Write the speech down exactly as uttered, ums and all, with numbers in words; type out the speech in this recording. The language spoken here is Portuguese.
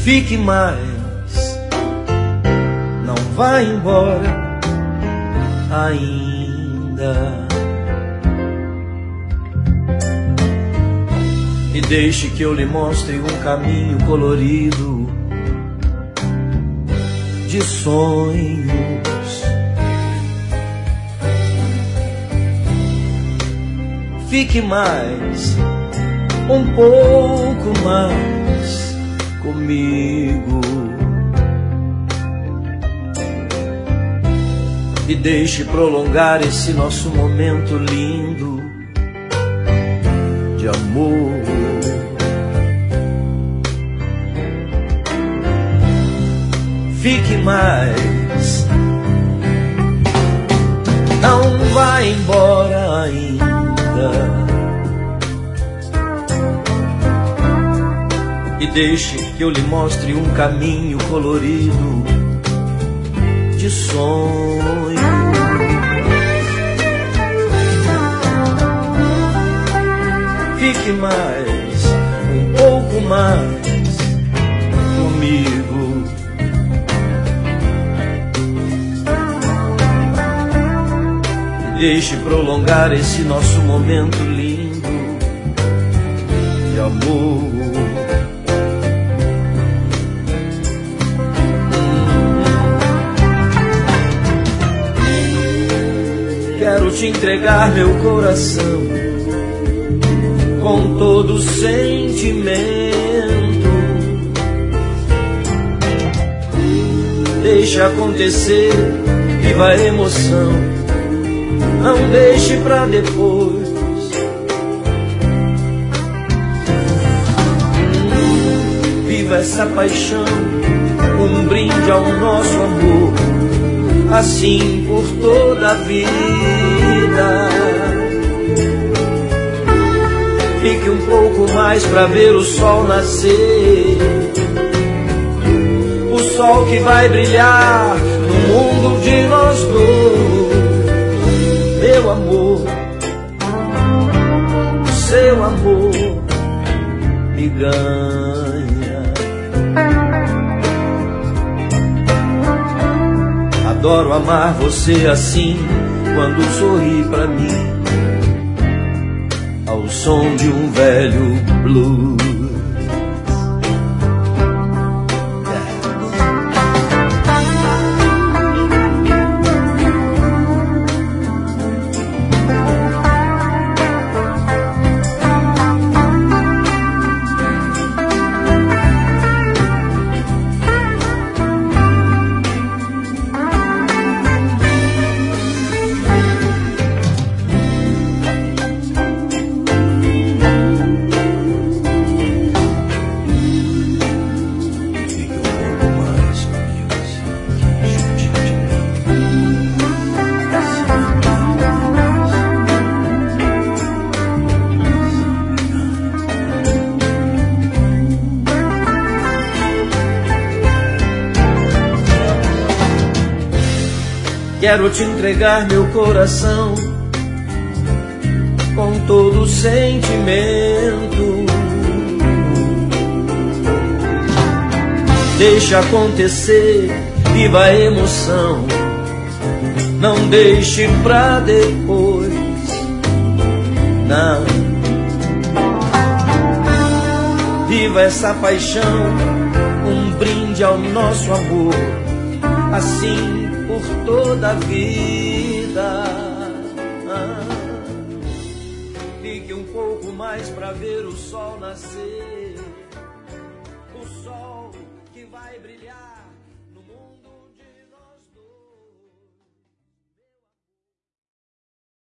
Fique mais, não vá embora ainda. E deixe que eu lhe mostre um caminho colorido de sonhos. Fique mais, um pouco mais comigo. E deixe prolongar esse nosso momento lindo de amor. Fique mais, não vá embora ainda. E deixe que eu lhe mostre um caminho colorido de sonho. Fique mais, um pouco mais comigo. E deixe prolongar esse nosso momento lindo de amor. Quero te entregar meu coração com todo sentimento. Deixa acontecer, viva a emoção, não deixe pra depois. Viva essa paixão, um brinde ao nosso amor, assim por toda a vida. Fique um pouco mais pra ver o sol nascer, o sol que vai brilhar no mundo de nós dois. Meu amor, o seu amor me ganha. Adoro amar você assim, quando sorri pra mim, ao som de um velho blues. Quero te entregar meu coração com todo sentimento. Deixa acontecer, viva a emoção, não deixe pra depois. Não. Viva essa paixão, um brinde ao nosso amor, assim por toda a vida. Ah, fique um pouco mais pra ver o sol nascer, o sol que vai brilhar.